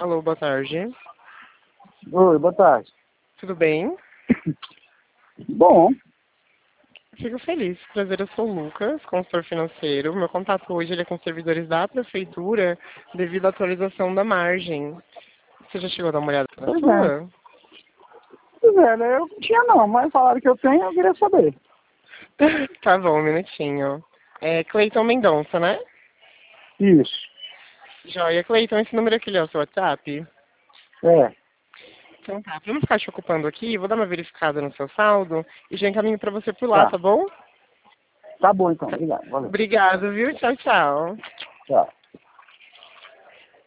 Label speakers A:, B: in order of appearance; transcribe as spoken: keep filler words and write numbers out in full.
A: Alô, boa tarde.
B: Oi, boa tarde.
A: Tudo bem?
B: Bom,
A: Fico feliz. Prazer, eu sou o Lucas, consultor financeiro. Meu contato hoje ele é com servidores da prefeitura devido à atualização da margem. Você já chegou a dar uma olhada na
B: pois é.
A: sua?
B: Pois é, né? Eu não tinha não, mas falaram que eu tenho, eu queria saber.
A: Tá bom, um minutinho. É Cleiton Mendonça, né?
B: Isso.
A: Joia, Cleiton, esse número aqui ele é o seu WhatsApp?
B: É.
A: Então tá, pra não ficar te ocupando aqui, vou dar uma verificada no seu saldo e já encaminho pra você por lá,
B: Tá.
A: tá bom?
B: Tá bom então, obrigado. Valeu.
A: Obrigado, viu? Tchau, tchau.
B: Tchau.